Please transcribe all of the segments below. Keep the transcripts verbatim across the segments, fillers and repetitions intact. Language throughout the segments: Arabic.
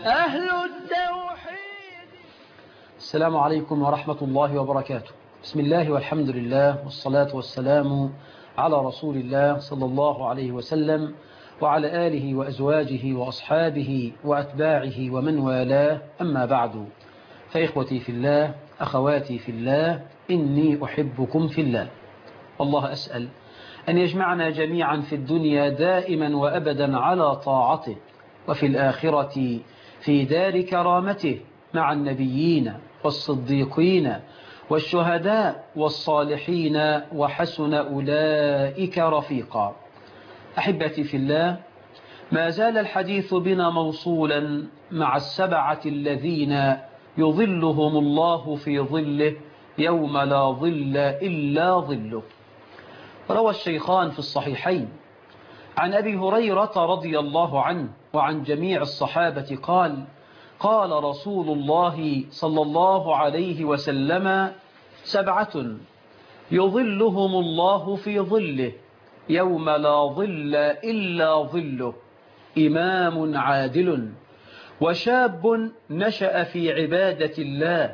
أهل التوحيد. السلام عليكم ورحمة الله وبركاته. بسم الله والحمد لله والصلاة والسلام على رسول الله صلى الله عليه وسلم وعلى آله وأزواجه وأصحابه وأتباعه ومن والاه، أما بعد، فإخوتي في الله، أخواتي في الله، إني أحبكم في الله. الله أسأل أن يجمعنا جميعا في الدنيا دائما وأبدا على طاعته، وفي الآخرة في دار كرامته مع النبيين والصديقين والشهداء والصالحين، وحسن أولئك رفيقا. أحبتي في الله، ما زال الحديث بنا موصولا مع السبعة الذين يظلهم الله في ظله يوم لا ظل إلا ظله. روى الشيخان في الصحيحين عن أبي هريرة رضي الله عنه وعن جميع الصحابة قال: قال رسول الله صلى الله عليه وسلم: سبعة يظلهم الله في ظله يوم لا ظل إلا ظله: إمام عادل، وشاب نشأ في عبادة الله،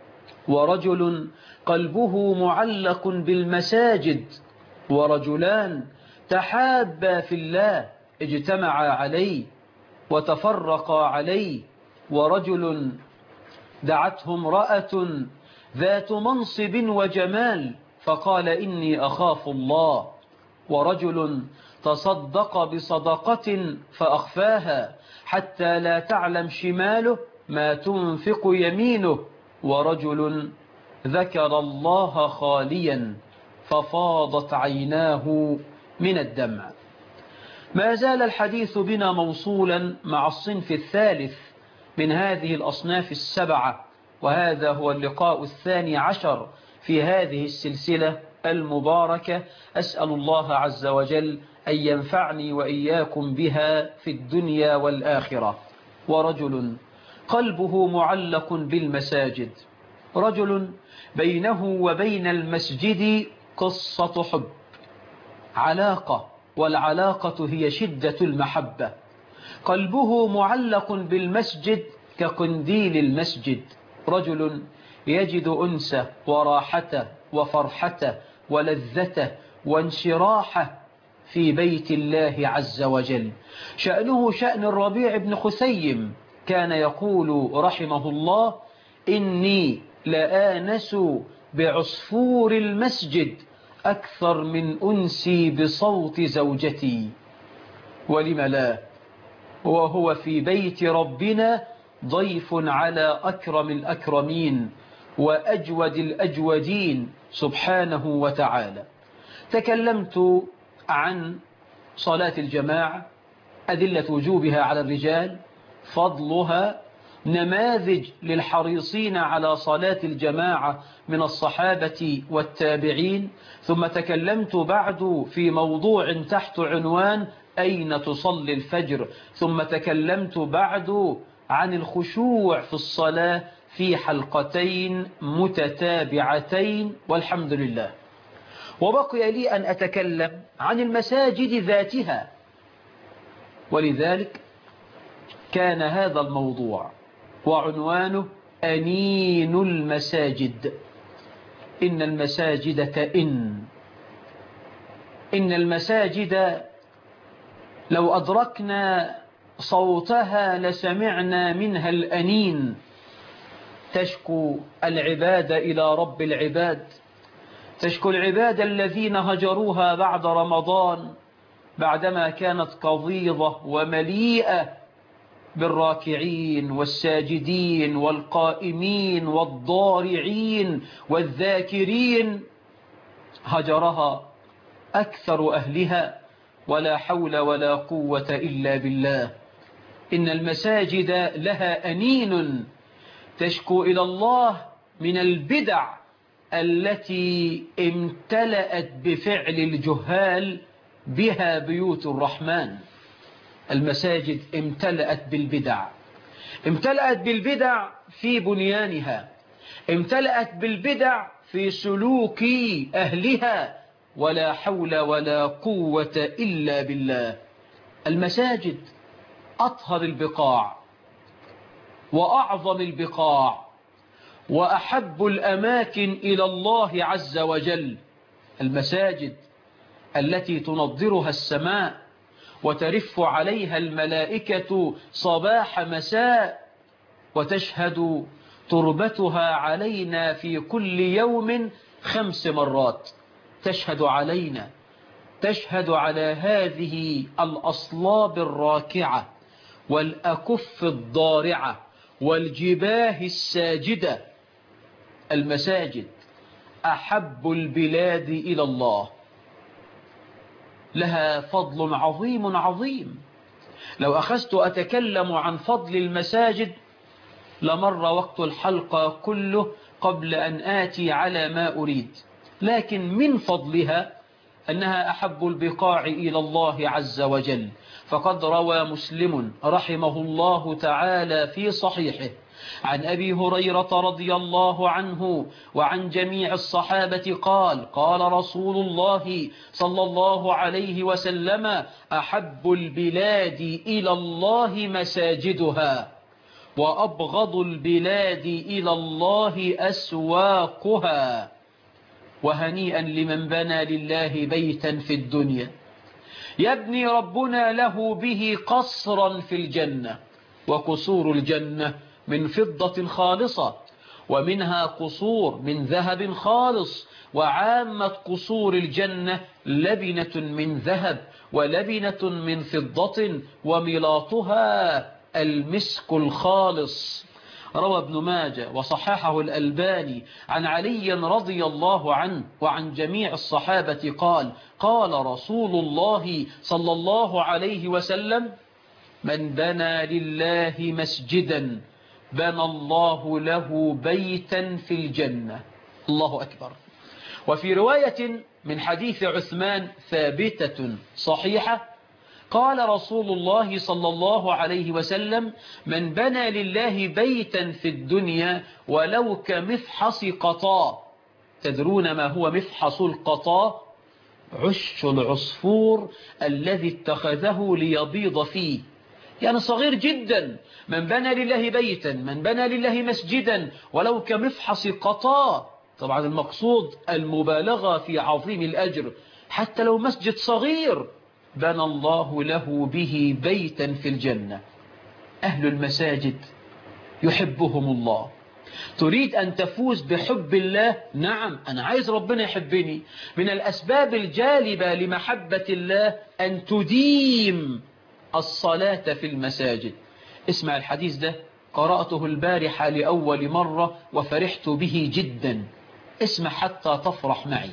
ورجل قلبه معلق بالمساجد، ورجلان تحابا في الله اجتمعا عليه وتفرقا عليه، ورجل دعته امرأة ذات منصب وجمال فقال: إني أخاف الله، ورجل تصدق بصدقة فأخفاها حتى لا تعلم شماله ما تنفق يمينه، ورجل ذكر الله خاليا ففاضت عيناه من الدمع. ما زال الحديث بنا موصولا مع الصنف الثالث من هذه الأصناف السبعة، وهذا هو اللقاء الثاني عشر في هذه السلسلة المباركة. أسأل الله عز وجل أن ينفعني وإياكم بها في الدنيا والآخرة. ورجل قلبه معلق بالمساجد، رجل بينه وبين المسجد قصة حب، علاقة، والعلاقة هي شدة المحبة. قلبه معلق بالمسجد كقنديل المسجد، رجل يجد أنسه وراحته وفرحته ولذته وانشراحه في بيت الله عز وجل. شأنه شأن الربيع بن خثيم، كان يقول رحمه الله: إني لآنس بعصفور المسجد أكثر من أنسي بصوت زوجتي. ولم لا، وهو في بيت ربنا ضيف على أكرم الأكرمين وأجود الأجودين سبحانه وتعالى. تكلمت عن صلاة الجماعة، أدلة وجوبها على الرجال، فضلها، نماذج للحريصين على صلاة الجماعة من الصحابة والتابعين. ثم تكلمت بعد في موضوع تحت عنوان: أين تصلي الفجر؟ ثم تكلمت بعد عن الخشوع في الصلاة في حلقتين متتابعتين والحمد لله. وبقي لي أن أتكلم عن المساجد ذاتها، ولذلك كان هذا الموضوع وعنوانه: أنين المساجد. إن المساجد تئن، إن المساجد لو أدركنا صوتها لسمعنا منها الأنين، تشكو العباد إلى رب العباد، تشكو العباد الذين هجروها بعد رمضان، بعدما كانت قضيضة ومليئة بالراكعين والساجدين والقائمين والضارعين والذاكرين، هجرها أكثر أهلها، ولا حول ولا قوة إلا بالله. إن المساجد لها أنين تشكو إلى الله من البدع التي امتلأت بفعل الجهال بها بيوت الرحمن. المساجد امتلأت بالبدع، امتلأت بالبدع في بنيانها، امتلأت بالبدع في سلوك أهلها، ولا حول ولا قوة إلا بالله. المساجد أطهر البقاع، وأعظم البقاع وأحب الأماكن إلى الله عز وجل المساجد التي تنضرها السماء وترف عليها الملائكة صباح مساء وتشهد تربتها علينا في كل يوم خمس مرات. تشهد علينا، تشهد على هذه الأصلاب الراكعة والأكف الضارعة والجباه الساجدة. المساجد أحب البلاد إلى الله، لها فضل عظيم عظيم. لو أخذت أتكلم عن فضل المساجد لمر وقت الحلقة كله قبل أن آتي على ما أريد، لكن من فضلها أنها أحب البقاع إلى الله عز وجل. فقد روى مسلم رحمه الله تعالى في صحيحه عن أبي هريرة رضي الله عنه وعن جميع الصحابة قال: قال رسول الله صلى الله عليه وسلم: أحب البلاد إلى الله مساجدها، وأبغض البلاد إلى الله أسواقها. وهنيئا لمن بنى لله بيتا في الدنيا يبني ربنا له به قصرا في الجنة. وقصور الجنة من فضة خالصة، ومنها قصور من ذهب خالص، وعامة قصور الجنة لبنة من ذهب ولبنة من فضة وملاطها المسك الخالص. روى ابن ماجه وصححه الألباني عن علي رضي الله عنه وعن جميع الصحابة قال: قال رسول الله صلى الله عليه وسلم: من بنى لله مسجدا بنى الله له بيتا في الجنة. الله أكبر. وفي رواية من حديث عثمان ثابتة صحيحة قال رسول الله صلى الله عليه وسلم: من بنى لله بيتا في الدنيا ولو كمفحص قطاء. تدرون ما هو مفحص القطاء؟ عش العصفور الذي اتخذه ليبيض فيه، يعني صغير جدا. من بنى لله بيتا، من بنى لله مسجدا ولو كمفحص قطاء. طبعا المقصود المبالغة في عظيم الأجر، حتى لو مسجد صغير بنى الله له به بيتا في الجنة. أهل المساجد يحبهم الله. تريد أن تفوز بحب الله؟ نعم، أنا عايز ربنا يحبني. من الأسباب الجالبة لمحبة الله أن تديم الصلاة في المساجد. اسمع الحديث ده، قرأته البارحة لأول مرة وفرحت به جدا. اسمع حتى تفرح معي.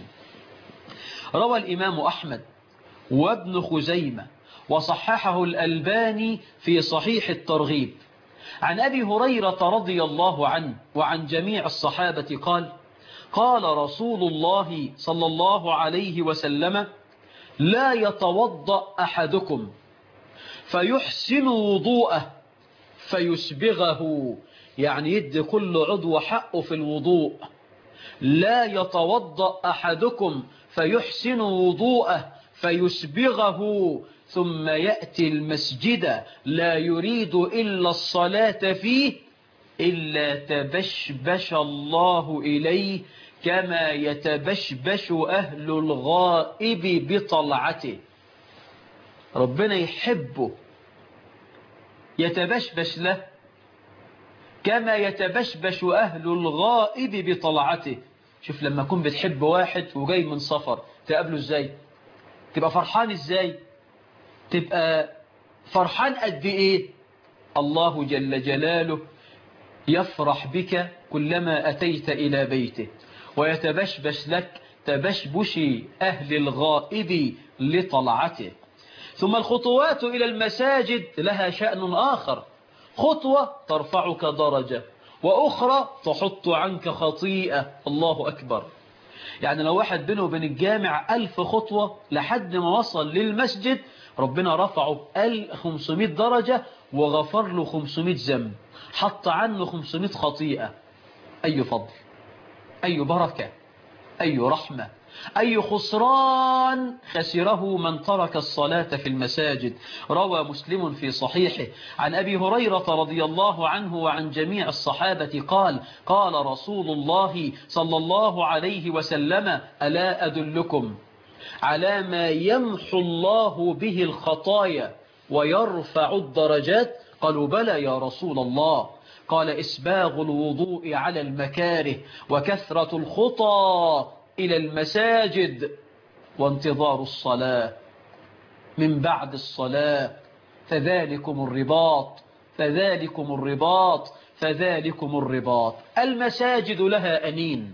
روى الإمام أحمد وابن خزيمة وصححه الألباني في صحيح الترغيب عن أبي هريرة رضي الله عنه وعن جميع الصحابة قال: قال رسول الله صلى الله عليه وسلم: لا يتوضأ أحدكم فيحسن وضوءه فيسبغه، يعني يدي كل عضو حقه في الوضوء. لا يتوضأ أحدكم فيحسن وضوءه فيسبغه ثم يأتي المسجد لا يريد إلا الصلاة فيه إلا تبشبش الله إليه كما يتبشبش أهل الغائب بطلعته. ربنا يحبه، يتبشبش له كما يتبشبش أهل الغائب بطلعته. شوف لما كن بتحب واحد وجاي من سفر تقابله ازاي، تبقى فرحان ازاي، تبقى فرحان قد ايه. الله جل جلاله يفرح بك كلما أتيت إلى بيته، ويتبشبش لك تبشبش أهل الغائب لطلعته. ثم الخطوات إلى المساجد لها شأن آخر. خطوة ترفعك درجة، وأخرى تحط عنك خطيئة. الله أكبر. يعني لو واحد بينه وبين الجامع ألف خطوة لحد ما وصل للمسجد، ربنا رفعه ألف وخمسمائة درجة وغفر له خمسمائة ذنب، حط عنه خمسمائة خطيئة. أي فضل، أي بركة، أي رحمة. أي خسران خسره من ترك الصلاة في المساجد. روى مسلم في صحيحه عن أبي هريرة رضي الله عنه وعن جميع الصحابة قال قال رسول الله صلى الله عليه وسلم ألا أدلكم على ما يمحو الله به الخطايا ويرفع الدرجات؟ قالوا بلى يا رسول الله. قال إسباغ الوضوء على المكاره وكثرة الخطى إلى المساجد وانتظار الصلاة من بعد الصلاة فذلكم الرباط فذلكم الرباط فذلكم الرباط. المساجد لها أنين.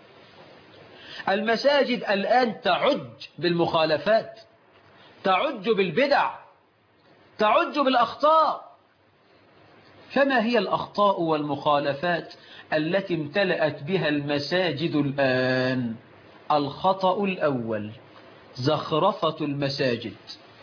المساجد الآن تعج بالمخالفات، تعج بالبدع، تعج بالأخطاء. فما هي الأخطاء والمخالفات التي امتلأت بها المساجد الآن؟ الخطأ الأول زخرفة المساجد،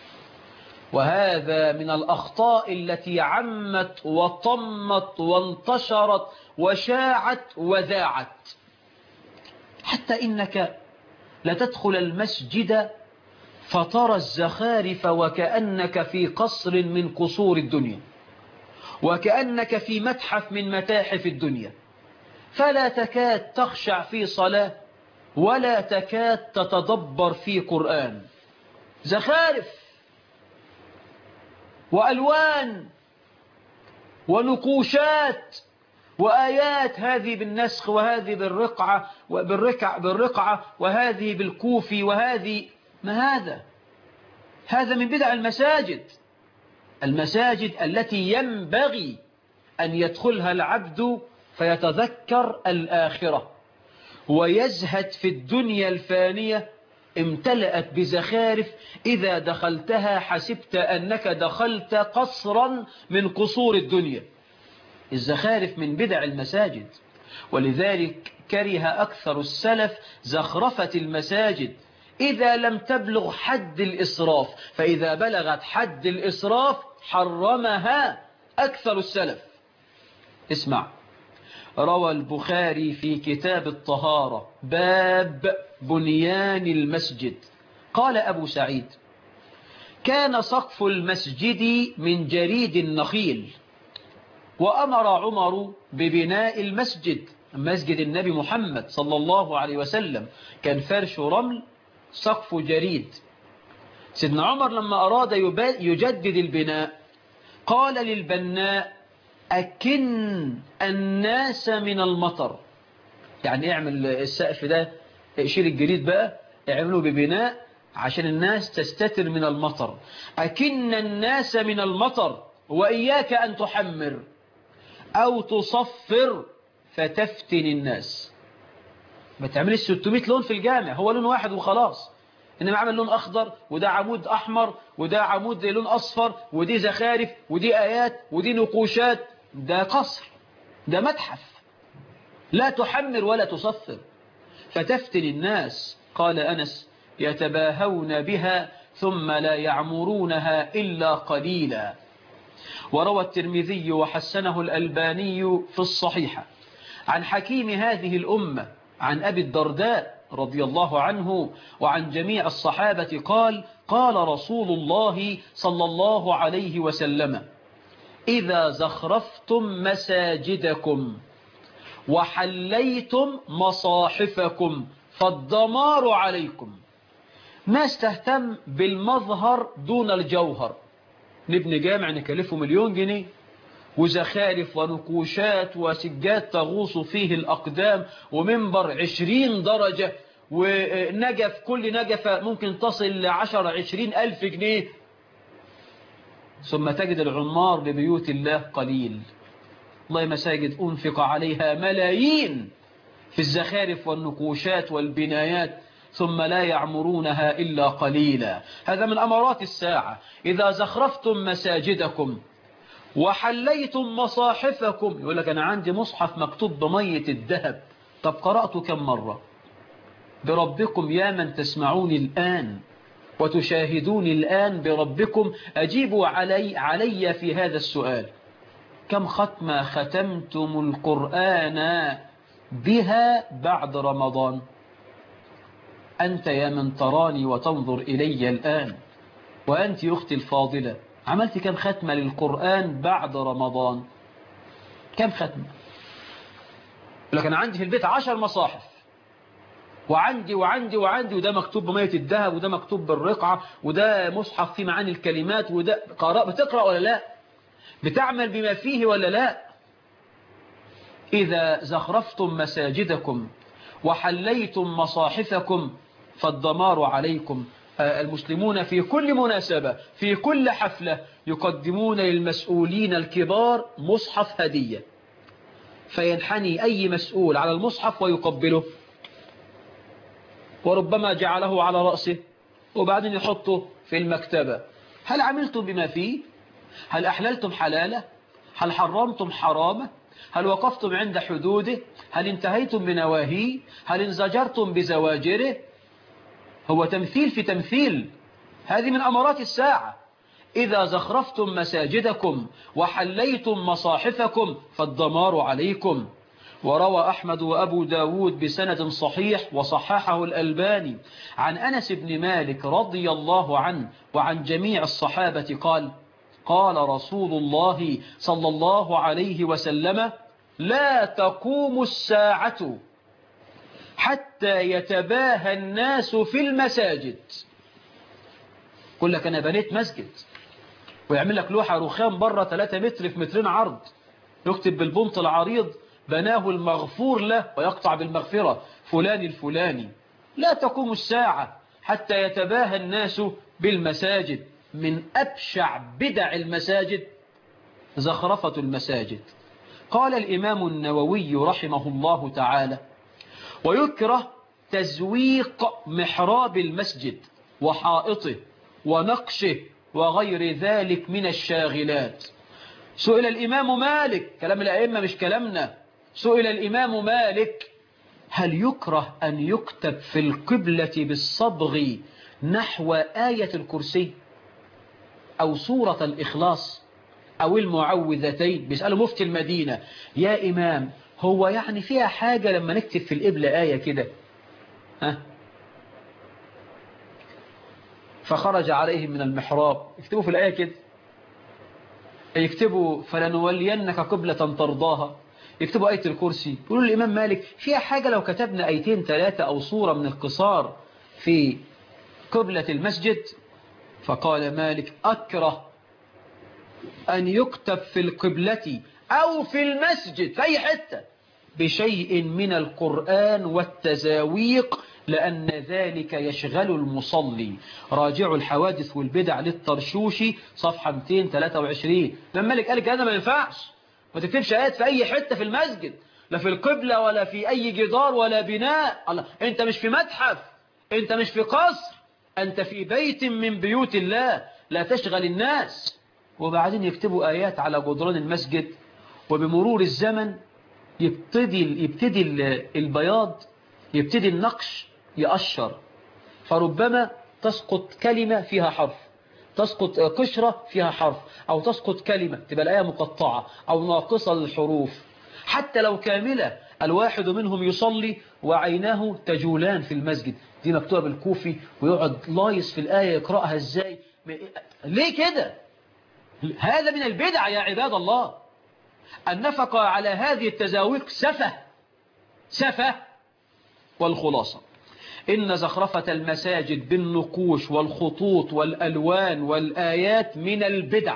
وهذا من الأخطاء التي عمت وطمت وانتشرت وشاعت وذاعت، حتى إنك لتدخل المسجد فترى الزخارف وكأنك في قصر من قصور الدنيا، وكأنك في متحف من متاحف الدنيا، فلا تكاد تخشع في صلاة ولا تكاد تتدبر في قرآن. زخارف وألوان ونقوشات وآيات، هذه بالنسخ وهذه بالرقعة بالركع بالرقعة وهذه بالكوفي وهذه ما هذا؟ هذا من بدع المساجد. المساجد التي ينبغي أن يدخلها العبد فيتذكر الآخرة ويزهد في الدنيا الفانية امتلأت بزخارف، إذا دخلتها حسبت أنك دخلت قصرا من قصور الدنيا. الزخارف من بدع المساجد، ولذلك كره أكثر السلف زخرفة المساجد إذا لم تبلغ حد الإسراف، فإذا بلغت حد الإسراف حرمها أكثر السلف. اسمع، روى البخاري في كتاب الطهارة باب بنيان المسجد قال أبو سعيد كان سقف المسجد من جريد النخيل، وأمر عمر ببناء المسجد، مسجد النبي محمد صلى الله عليه وسلم كان فرش رمل سقف جريد. سيدنا عمر لما أراد يجدد البناء قال للبناء أكن الناس من المطر، يعني اعمل السقف ده، شيل الجريد بقى اعمله ببناء عشان الناس تستتر من المطر. أكن الناس من المطر وإياك أن تحمر أو تصفر فتفتن الناس. ما تعملش ستمائة لون في الجامع، هو لون واحد وخلاص، إنما عمل لون أخضر وده عمود أحمر وده عمود لون أصفر ودي زخارف ودي آيات ودي نقوشات، ده قصر، ده متحف. لا تحمر ولا تصفر فتفتن الناس. قال أنس يتباهون بها ثم لا يعمرونها إلا قليلا. وروى الترمذي وحسنه الألباني في الصحيحة عن حكيم هذه الأمة عن أبي الدرداء رضي الله عنه وعن جميع الصحابة قال قال رسول الله صلى الله عليه وسلم إذا زخرفتم مساجدكم وحليتم مصاحفكم فالدمار عليكم. ناس تهتم بالمظهر دون الجوهر، نبني جامع نكلفه مليون جنيه وزخارف ونقوشات وسجاد تغوص فيه الأقدام ومنبر عشرين درجة ونجف، كل نجفة ممكن تصل لعشر عشرين ألف جنيه، ثم تجد العمار ببيوت الله قليل. الله مساجد أنفق عليها ملايين في الزخارف والنقوشات والبنايات ثم لا يعمرونها إلا قليلا. هذا من أمارات الساعة. إذا زخرفتم مساجدكم وحليتم مصاحفكم، يقول لك أنا عندي مصحف مكتوب بمية الذهب، طب قرأته كم مرة؟ بربكم يا من تسمعوني الآن وتشاهدوني الآن، بربكم أجيبوا علي, علي في هذا السؤال، كم ختمة ختمتم القرآن بها بعد رمضان؟ أنت يا من تراني وتنظر إلي الآن، وأنت أختي الفاضلة، عملت كم ختمة للقرآن بعد رمضان؟ كم ختمة؟ لكن عندي في البيت عشر مصاحف، وعندي وعندي وعندي، وده مكتوب بمية الذهب، وده مكتوب بالرقعة، وده مصحف فيه معاني الكلمات، وده قراء. بتقرأ ولا لا؟ بتعمل بما فيه ولا لا؟ إذا زخرفتم مساجدكم وحليتم مصاحفكم فالدمار عليكم. المسلمون في كل مناسبة، في كل حفلة، يقدمون للمسؤولين الكبار مصحف هدية، فينحني أي مسؤول على المصحف ويقبله، وربما جعله على رأسه وبعدين يحطه في المكتبة. هل عملتم بما فيه؟ هل أحللتم حلاله؟ هل حرمتم حرامه؟ هل وقفتم عند حدوده؟ هل انتهيتم بنواهيه؟ هل انزجرتم بزواجره؟ هو تمثيل في تمثيل. هذه من أمارات الساعة. إذا زخرفتم مساجدكم وحليتم مصاحفكم فالدمار عليكم. وروى أحمد وأبو داود بسند صحيح وصححه الألباني عن أنس بن مالك رضي الله عنه وعن جميع الصحابة قال: قال رسول الله صلى الله عليه وسلم: لا تقوم الساعة حتى يتباهى الناس في المساجد. يقول لك أنا بنيت مسجد، ويعمل لك لوحة رخام بره ثلاثة متر في مترين عرض، يكتب بالبنط العريض: بناه المغفور له، ويقطع بالمغفرة فلان الفلاني. لا تقوم الساعة حتى يتباهى الناس بالمساجد. من أبشع بدع المساجد زخرفة المساجد. قال الإمام النووي رحمه الله تعالى: ويكره تزويق محراب المسجد وحائطه ونقشه وغير ذلك من الشاغلات. سئل الإمام مالك، كلام الأئمة مش كلامنا، سئل الإمام مالك: هل يكره أن يكتب في القبلة بالصبغ نحو آية الكرسي أو سورة الإخلاص أو المعوذتين؟ بيسألوا مفتي المدينة: يا إمام، هو يعني فيها حاجة لما نكتب في القبلة آية كده؟ ها؟ فخرج عليهم من المحراب: يكتبوا في الآية كده، يكتبوا فلنولينك قبلة ترضاها، يكتبوا آية الكرسي. يقولوا الإمام مالك: فيها حاجة لو كتبنا آيتين ثلاثة أو صورة من القصار في قبلة المسجد؟ فقال مالك: أكره أن يكتب في القبلة أو في المسجد في أي حتة بشيء من القرآن والتزاويق، لأن ذلك يشغل المصلي. راجعوا الحوادث والبدع للطرشوشي صفحة مئتين وثلاثة وعشرين. لما مالك قال لك هذا ما ينفعش، ما تكتبش آيات في أي حتة في المسجد، لا في القبلة ولا في أي جدار ولا بناء. الله، أنت مش في متحف، أنت مش في قصر، أنت في بيت من بيوت الله، لا تشغل الناس. وبعدين يكتبوا آيات على جدران المسجد، وبمرور الزمن يبتدي يبتدي البياض، يبتدي النقش يقشر، فربما تسقط كلمة فيها حرف، تسقط قشرة فيها حرف، أو تسقط كلمة تبقى الآية مقطعة أو ناقصة للحروف. حتى لو كاملة، الواحد منهم يصلي وعيناه تجولان في المسجد، دي مكتوبة بالكوفي، ويقعد لايص في الآية يقرأها إزاي. ليه كده؟ هذا من البدع يا عباد الله. النفقة على هذه التزاويق سفه سفه. والخلاصة: إن زخرفة المساجد بالنقوش والخطوط والألوان والآيات من البدع،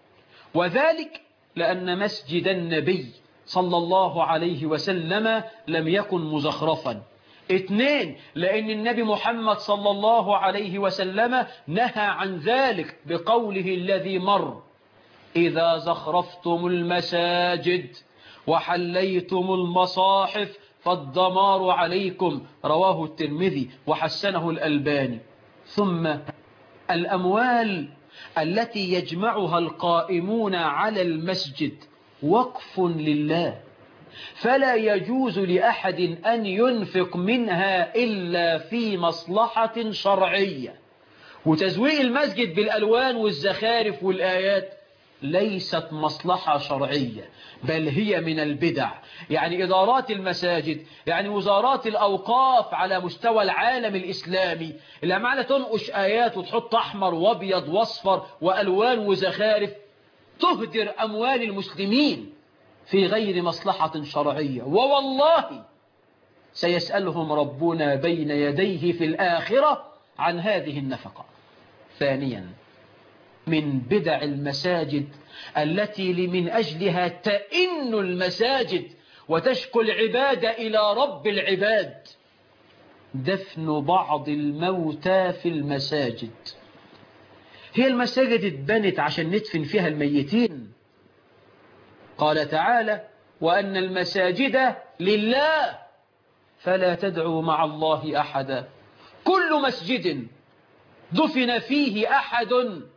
وذلك لأن مسجد النبي صلى الله عليه وسلم لم يكن مزخرفا. اثنين، لأن النبي محمد صلى الله عليه وسلم نهى عن ذلك بقوله الذي مر: إذا زخرفتم المساجد وحليتم المصاحف فالدمار عليكم. رواه الترمذي وحسنه الألباني. ثم الأموال التي يجمعها القائمون على المسجد وقف لله، فلا يجوز لأحد أن ينفق منها إلا في مصلحة شرعية. وتزويق المسجد بالألوان والزخارف والآيات ليست مصلحة شرعية، بل هي من البدع. يعني إدارات المساجد، يعني وزارات الأوقاف على مستوى العالم الإسلامي، اللي عمالة تنقش آيات وتحط أحمر وأبيض وأصفر وألوان وزخارف، تهدر أموال المسلمين في غير مصلحة شرعية. ووالله سيسألهم ربنا بين يديه في الآخرة عن هذه النفقة. ثانيا، من بدع المساجد التي من أجلها تئن المساجد وتشكو العبادة إلى رب العباد، دفن بعض الموتى في المساجد. هي المساجد اتبنت عشان ندفن فيها الميتين؟ قال تعالى: وأن المساجد لله فلا تدعوا مع الله أحدا. كل مسجد دفن فيه أحد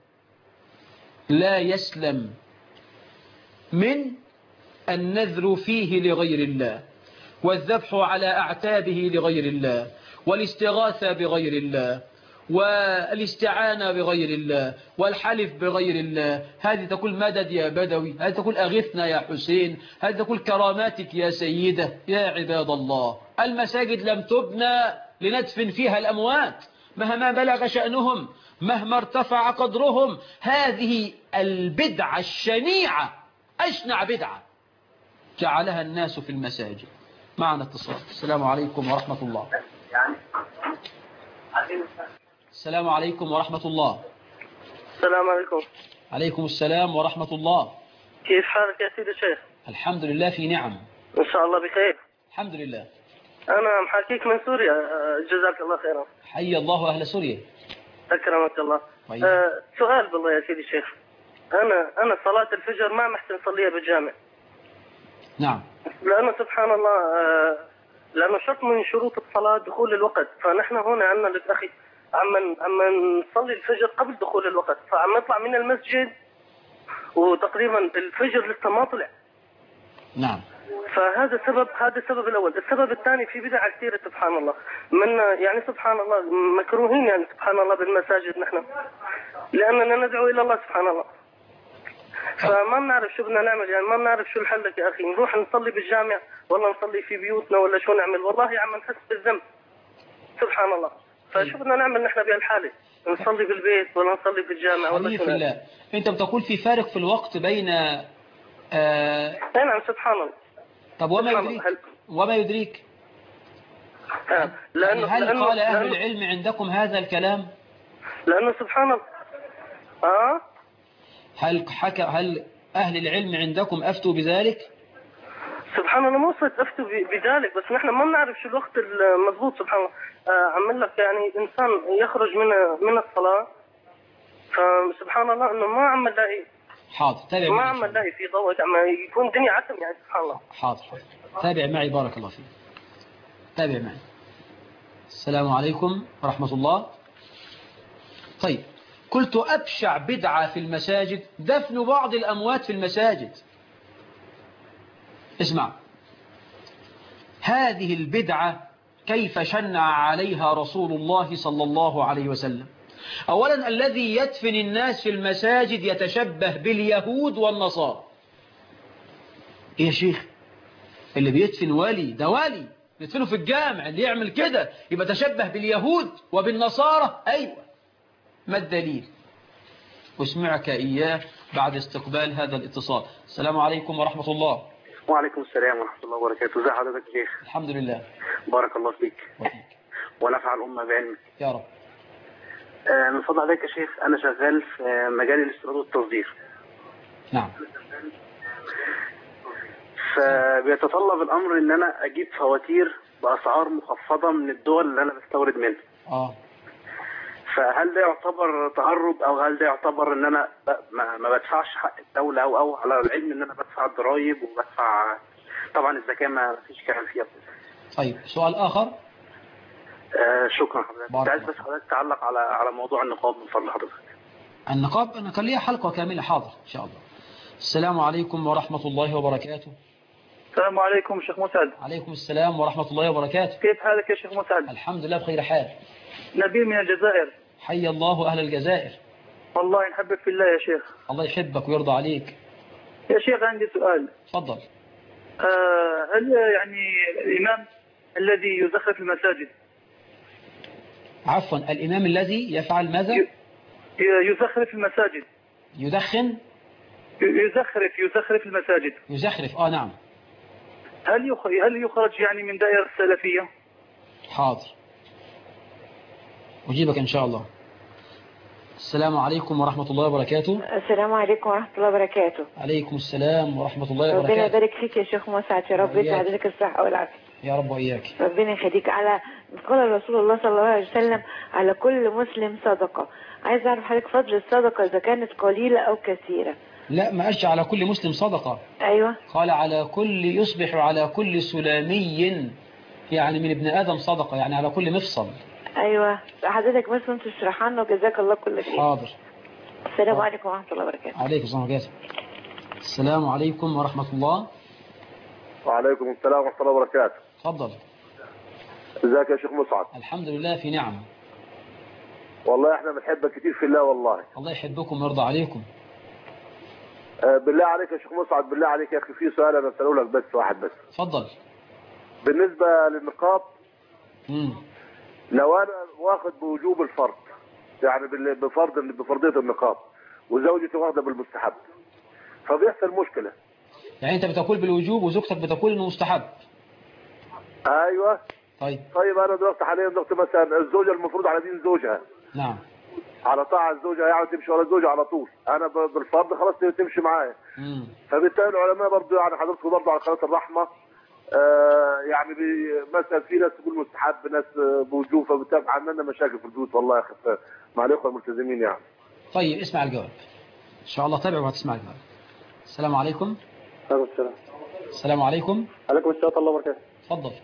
لا يسلم من النذر فيه لغير الله، والذبح على أعتابه لغير الله، والاستغاثة بغير الله، والاستعانة بغير الله، والحلف بغير الله. هذه تقول مدد يا بدوي، هذه تقول أغثنا يا حسين، هذه تقول كراماتك يا سيدة. يا عباد الله، المساجد لم تبنى لندفن فيها الأموات مهما بلغ شأنهم، مهما ارتفع قدرهم. هذه البدعة الشنيعة أشنع بدعة جعلها الناس في المساجد. معنا اتصال. السلام عليكم ورحمة الله. السلام عليكم ورحمة الله. السلام عليكم. عليكم السلام ورحمة الله. كيف حالك يا سيدي الشيخ؟ الحمد لله في نعم. إن شاء الله بخير. الحمد لله. أنا محاكيك من سوريا، جزاك الله خيرا. حي الله أهل سوريا. أكرمك الله. طيب. أه سؤال بالله يا سيدي الشيخ، أنا أنا صلاة الفجر ما محسن أصليها بالجامع. نعم. لأنه سبحان الله أه لأنه شرط من شروط الصلاة دخول الوقت، فنحن هنا عندنا لك أخي عم عم نصلي الفجر قبل دخول الوقت، فعم نطلع من المسجد وتقريبا الفجر لسه ما طلع. نعم. فهذا السبب، هذا السبب الأول. السبب الثاني في بدع كثيرة سبحان الله، من يعني سبحان الله مكروهين يعني سبحان الله بالمساجد نحن، لأننا ندعو إلى الله سبحان الله. فما بنعرف شو بدنا نعمل، يعني ما بنعرف شو الحل لك يا أخي، نروح نصلي بالجامع ولا نصلي في بيوتنا ولا شو نعمل؟ والله عم نحس بالذنب سبحان الله. فشو بدنا نعمل نحن بهالحالة؟ نصلي بالبيت ولا نصلي بالجامع ولا شو نعمل؟ الله. أنت بتقول في فارق في الوقت بين آه... نعم سبحان الله. طب وما يدريك هل... وما يدريك آه. لأنه هل لأنه قال أهل لأنه العلم عندكم هذا الكلام؟ لأنه سبحان الله آه هل حكى هل أهل العلم عندكم أفتوا بذلك؟ سبحان الله مو صرت أفتوا بذلك، بس نحن ما بنعرف شو الوقت المضبوط سبحان الله. آه عمل لك يعني إنسان يخرج من من الصلاة، فسبحان الله إنه ما عم نلاقي. حاضر تابع ما عم نلاقي في ضوء، عم يكون الدنيا عتم يعني سبحان الله. حاضر حاضر تابع معي بارك الله فيك. تابع معي. السلام عليكم ورحمة الله. طيب، قلت أبشع بدعة في المساجد دفن بعض الأموات في المساجد. اسمع، هذه البدعة كيف شنع عليها رسول الله صلى الله عليه وسلم. أولا، الذي يدفن الناس في المساجد يتشبه باليهود والنصارى. إيه يا شيخ، اللي بيدفن والي ده والي يدفنه في الجامع، اللي يعمل كده يبقى تشبه باليهود وبالنصارى. أيوة، ما الدليل؟ أسمعك إياه بعد استقبال هذا الاتصال. السلام عليكم ورحمة الله. وعليكم السلام ورحمة الله وبركاته. ازي حضرتك يا شيخ؟ الحمد لله. بارك الله فيك وفيك ونفع الأمة بعلمك يا رب. آه من فضل حضرتك يا شيخ، أنا شغال في مجال الاستيراد والتصدير. نعم. فبيتطلب الأمر إن أنا أجيب فواتير بأسعار مخفضة من الدول اللي أنا بستورد منها. آه. فهل ده يعتبر تهرب، أو هل ده يعتبر إن أنا ما, ما بدفعش حق الدولة، أو أو على العلم إن أنا بدفع الضرايب وبدفع طبعا الزكاة ما فيش كلام فيها. طيب، سؤال آخر. آه شكرا حضرتك. كنت عايز بس حضرتك تعلق على على موضوع النقاب من فضل حضرتك. النقاب أنا كان ليا حلقة كاملة. حاضر إن شاء الله. السلام عليكم ورحمة الله وبركاته. السلام عليكم شيخ مسعد. عليكم السلام ورحمة الله وبركاته. كيف حالك يا شيخ مسعد؟ الحمد لله بخير حال. نبيل من الجزائر. حي الله أهل الجزائر. والله نحبك في الله يا شيخ. الله يحبك ويرضى عليك. يا شيخ عندي سؤال. تفضل. آه هل يعني الإمام الذي يزخرف المساجد، عفوا، الإمام الذي يفعل ماذا؟ ي- يزخرف المساجد، يدخن. يزخرف يزخرف المساجد، يزخرف، آه نعم. هل يخ... هل يخرج يعني من دائرة السلفية؟ حاضر، أجيبك إن شاء الله. السلام عليكم ورحمة الله وبركاته. السلام عليكم ورحمة الله وبركاته. عليكم السلام ورحمة الله ربنا وبركاته. يبارك فيك يا شيخ مسعد، يا رب يدي حضرتك الصحة والعافية. يا رب وإياك. ربنا يخليك. على قال رسول الله صلى الله عليه وسلم على كل مسلم صدقة. عايز أعرف حضرتك فضل الصدقة إذا كانت قليلة أو كثيرة. لا، ما قالش على كل مسلم صدقة. أيوة. قال على كل، يصبح على كل سلامي يعني من ابن آدم صدقة، يعني على كل مفصل. أيوة حضرتك بس أنت تشرح عنه، جزاك الله كل خير. حاضر. السلام عليكم ورحمة الله وبركاته. عليكم السلام ورحمة الله. السلام عليكم ورحمة الله. وعليكم السلام ورحمة الله وبركاته. تفضل. ازيك يا شيخ مسعد؟ الحمد لله في نعم. والله احنا بنحبك كتير في الله والله. الله يحبكم ويرضى عليكم. آه بالله عليك يا شيخ مسعد، بالله عليك يا اخي في سؤال انا بسأله لك بس واحد بس. تفضل. بالنسبة للنقاب، امم لو انا واخد بوجوب الفرض، يعني بال- بفرض بفرضية النقاب، وزوجتي واخدة بالمستحب، فبيحصل مشكلة. يعني أنت بتقول بالوجوب وزوجتك بتقول إنه مستحب. ايوه. طيب. طيب انا دلوقتي حاليا دلوقتي مثلا الزوجة المفروض على دين زوجها، نعم. على طاعة زوجها، يعني تمشي ورا زوجها على طول، انا ب- بالفرض خلاص تمشي معايا. امم فبالتالي العلماء برضو يعني حضرتك برضو على قناة الرحمة آه يعني بي- مثلا في ناس تقول مستحب، ناس آه، بوجوب، فبالتالي عندنا مشاكل في البيوت والله يا اخي مع الاخوه الملتزمين يعني. طيب اسمع الجواب إن شاء الله، تابع وهتسمع الجواب. السلام عليكم. عليكم السلام. السلام عليكم. عليكم السلام ورحمة الله وبركاته. تفضل.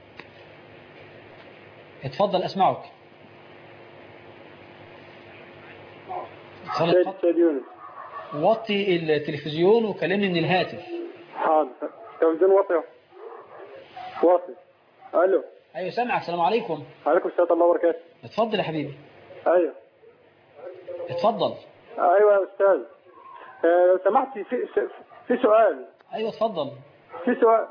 اتفضل أسمعك. اتفضل. سيد سيد يونس. وطي التلفزيون وكلمني من الهاتف. حاضر. تلفزيون وطيه. واطي. الو. أيوة سامعك. السلام عليكم. عليكم السلام ورحمة الله وبركاته. اتفضل يا حبيبي. ايوه. اتفضل. ايوه يا استاذ. آه، لو سمحت في في- في سؤال. أيوة اتفضل. في سؤال.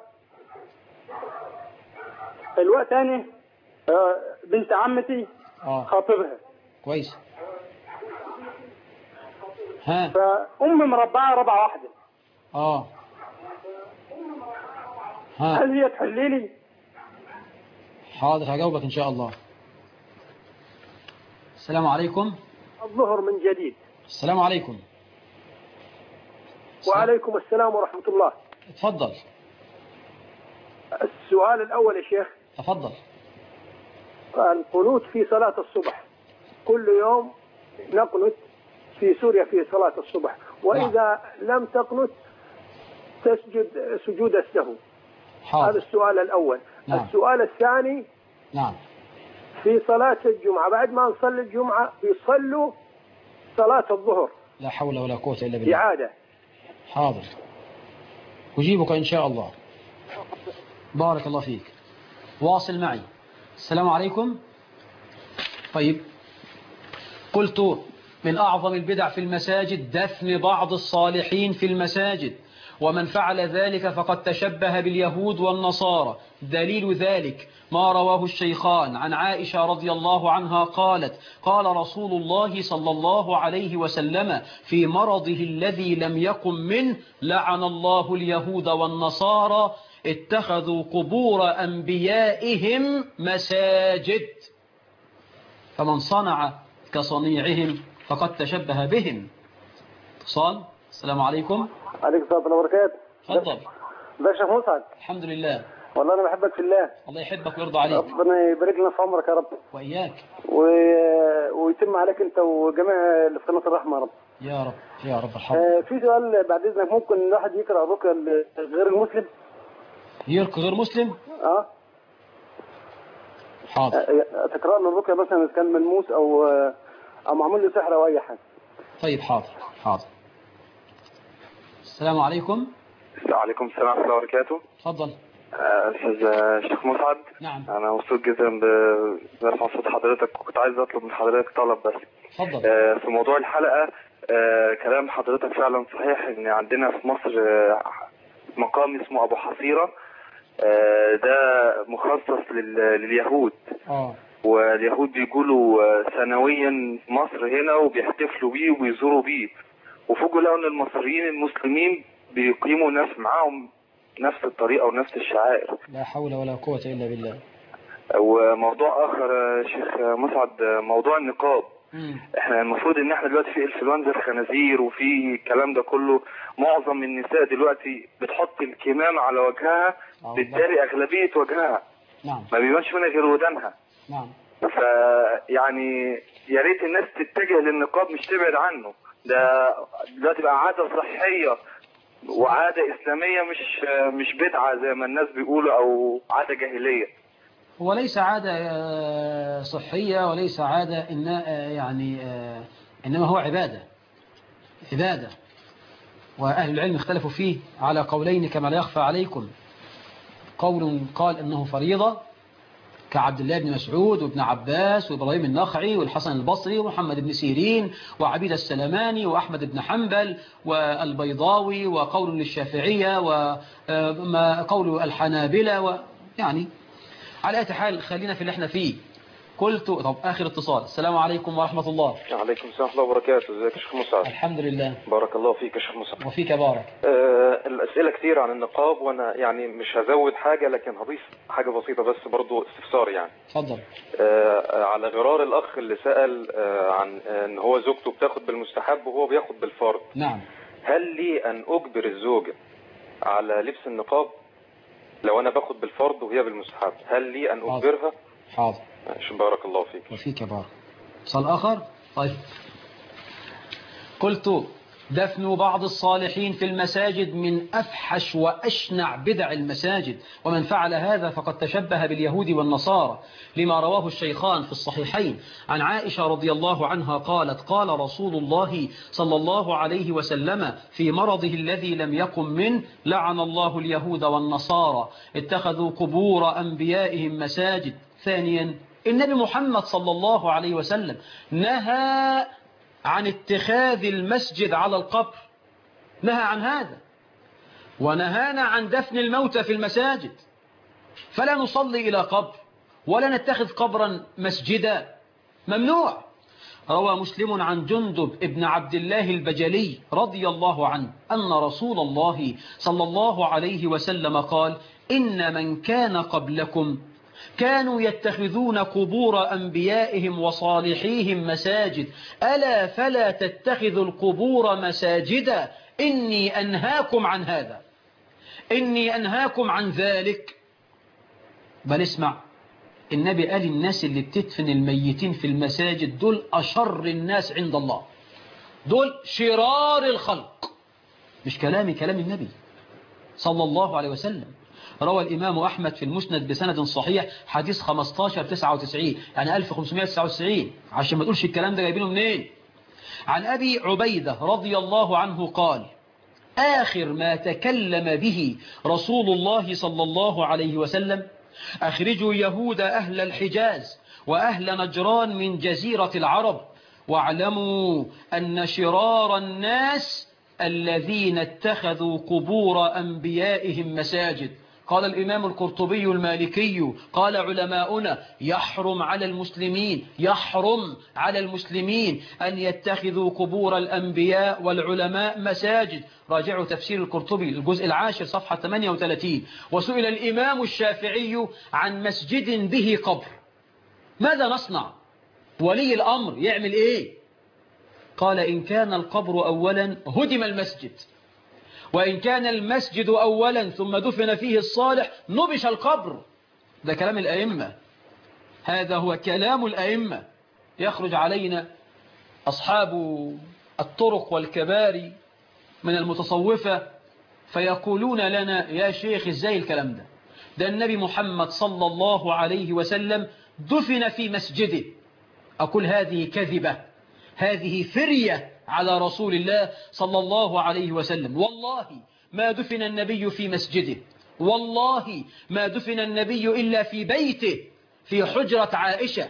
الوقت تاني آه، بنت عمتي اه خاطبها، كويس. ها. فأمي مربعة ربعة واحدة، اه ها. هل هي تحلي لي؟ حاضر هجاوبك إن شاء الله. السلام عليكم. الظهر من جديد. السلام عليكم. وعليكم السلام ورحمة الله. اتفضل. السؤال الأول يا شيخ، تفضل. القنوت في صلاة الصبح، كل يوم نقنت في سوريا في صلاة الصبح، وإذا لم تقنت تسجد سجود السهو. هذا حاضر. السؤال الأول. نعم. السؤال الثاني، نعم. في صلاة الجمعة بعد ما نصلي الجمعة بيصلوا صلاة الظهر لا حول ولا قوة إلا بالله. إعادة. حاضر أجيبك إن شاء الله. بارك الله فيك. واصل معي. السلام عليكم. طيب، قلت من أعظم البدع في المساجد دفن بعض الصالحين في المساجد، ومن فعل ذلك فقد تشبه باليهود والنصارى. دليل ذلك ما رواه الشيخان عن عائشة رضي الله عنها قالت: قال رسول الله صلى الله عليه وسلم في مرضه الذي لم يقم منه: لعن الله اليهود والنصارى اتخذوا قبور أنبيائهم مساجد، فمن صنع كصنيعهم فقد تشبه بهم. اتصال. السلام عليكم. عليكم السلام ورحمة الله وبركاته. تفضل. ده شيخ مسعد. الحمد لله. والله أنا بحبك في الله. الله يحبك ويرضى عليك. ربنا يبارك لنا في عمرك يا رب. وإياك. و... ويتم عليك أنت وجميع اللي في قناة الرحمة يا رب. يا رب يا رب الحمد. آه في سؤال بعد إذنك، ممكن الواحد يقرأ الرقية غير المسلم؟ يرقي غير مسلم؟ أه. حاضر. آه، تقرأ له الرقية مثلا إذا كان ملموس أو أو معمول له سحر أو أي حاجة. طيب حاضر حاضر. السلام عليكم. وعليكم السلام ورحمة الله وبركاته. تفضل. آه، أستاذ آه، شيخ مسعد. نعم. أنا مبسوط جدا ب- بسمع صوت حضرتك، وكنت عايز أطلب من حضرتك طلب بس. تفضل. آه، في موضوع الحلقة، آه كلام حضرتك فعلا صحيح، ان عندنا في مصر آه مقام اسمه ابو حصيرة، آه ده مخصص لل- لليهود. اه واليهود بيقولوا سنويا في مصر هنا وبيحتفلوا بيه وبيزوروا بيه، وفوجئوا لقوا ان المصريين المسلمين بيقيموا ناس معاهم نفس الطريقة ونفس الشعائر. لا حول ولا قوة إلا بالله. وموضوع اخر يا شيخ مسعد، موضوع النقاب. مم. احنا المفروض ان احنا دلوقتي في انفلونزا الخنازير وفي الكلام ده كله، معظم النساء دلوقتي بتحط الكمام على وجهها بتداري اغلبية وجهها، نعم ما بيبانش منها غير ودانها. نعم. فيعني يا ريت الناس تتجه للنقاب مش تبعد عنه، ده دلوقتي بقى عادة صحية وعادة إسلامية، مش مش بدعة زي ما الناس بيقولوا أو عادة جاهلية. هو ليس عادة آه، صحية وليس عادة إن آه، يعني آه، إنما هو عبادة عبادة وأهل العلم اختلفوا فيه على قولين كما لا يخفى عليكم. قول قال إنه فريضة كعبد الله بن مسعود وابن عباس وإبراهيم النخعي والحسن البصري ومحمد بن سيرين وعبيد السلماني وأحمد بن حنبل والبيضاوي، وقول للشافعية وقول الحنابلة، ويعني على أي حال خلينا في اللي احنا فيه. قلت طب آخر اتصال. السلام عليكم ورحمة الله. وعليكم السلام ورحمة الله وبركاته. ازيك يا شيخ مسعد؟ الحمد لله. بارك الله فيك يا شيخ مسعد. وفيك بارك. آه الأسئلة كتير عن النقاب، وأنا يعني مش هزود حاجة لكن هضيف حاجة بسيطة بس برضو استفسار يعني. اتفضل. آه على غرار الأخ اللي سأل آه عن إن هو زوجته بتاخد بالمستحب وهو بياخد بالفرض. نعم. هل لي أن أجبر الزوجة على لبس النقاب لو أنا باخد بالفرض وهي بالمستحب؟ هل لي أن أجبرها؟ حاضر. بارك الله فيك. وفيك بارك. اتصال آخر. طيب قلت دفن بعض الصالحين في المساجد من أفحش وأشنع بدع المساجد، ومن فعل هذا فقد تشبه باليهود والنصارى، لما رواه الشيخان في الصحيحين عن عائشة رضي الله عنها قالت قال رسول الله صلى الله عليه وسلم في مرضه الذي لم يقم منه لعن الله اليهود والنصارى اتخذوا قبور أنبيائهم مساجد. ثانيا النبي محمد صلى الله عليه وسلم نهى عن اتخاذ المسجد على القبر، نهى عن هذا، ونهانا عن دفن الموتى في المساجد، فلا نصلي إلى قبر ولا نتخذ قبرا مسجدا، ممنوع. روى مسلم عن جندب ابن عبد الله البجلي رضي الله عنه أن رسول الله صلى الله عليه وسلم قال إن من كان قبلكم كانوا يتخذون قبور أنبيائهم وصالحيهم مساجد، ألا فلا تتخذوا القبور مساجدا، إني أنهاكم عن هذا، إني أنهاكم عن ذلك. بل اسمع، النبي قال الناس اللي بتدفن الميتين في المساجد دول أشر الناس عند الله، دول شرار الخلق، مش كلامي، كلام النبي صلى الله عليه وسلم. روى الإمام أحمد في المسند بسند صحيح حديث خمستاشر تسعة وتسعين، يعني ألف وخمسمائة وتسعة وتسعين، عشان ما تقولش الكلام ده جايبينه منين. عن أبي عبيدة رضي الله عنه قال آخر ما تكلم به رسول الله صلى الله عليه وسلم أخرجوا يهود أهل الحجاز وأهل نجران من جزيرة العرب، واعلموا أن شرار الناس الذين اتخذوا قبور أنبيائهم مساجد. قال الإمام القرطبي المالكي قال علماؤنا يحرم على المسلمين يحرم على المسلمين أن يتخذوا قبور الأنبياء والعلماء مساجد. راجعوا تفسير القرطبي الجزء العاشر صفحة ثمانية وثلاثين. وسئل الإمام الشافعي عن مسجد به قبر ماذا نصنع؟ ولي الأمر يعمل إيه؟ قال إن كان القبر أولا هدم المسجد، وإن كان المسجد أولا ثم دفن فيه الصالح نبش القبر. ده كلام الأئمة، هذا هو كلام الأئمة. يخرج علينا أصحاب الطرق والكباري من المتصوفة فيقولون لنا يا شيخ ازاي الكلام ده؟ ده النبي محمد صلى الله عليه وسلم دفن في مسجده. أقول هذه كذبة، هذه فرية على رسول الله صلى الله عليه وسلم. والله ما دفن النبي في مسجده، والله ما دفن النبي إلا في بيته في حجرة عائشة،